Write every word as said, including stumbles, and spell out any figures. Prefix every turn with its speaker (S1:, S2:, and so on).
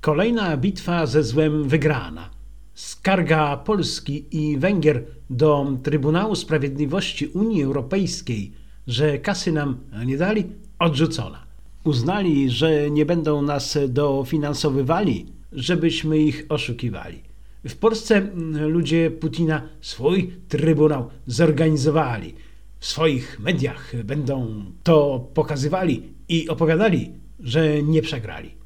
S1: Kolejna bitwa ze złem wygrana. Skarga Polski i Węgier do Trybunału Sprawiedliwości Unii Europejskiej, że kasy nam nie dali, odrzucona. Uznali, że nie będą nas dofinansowywali, żebyśmy ich oszukiwali. W Polsce ludzie Putina swój trybunał zorganizowali. W swoich mediach będą to pokazywali i opowiadali, że nie przegrali.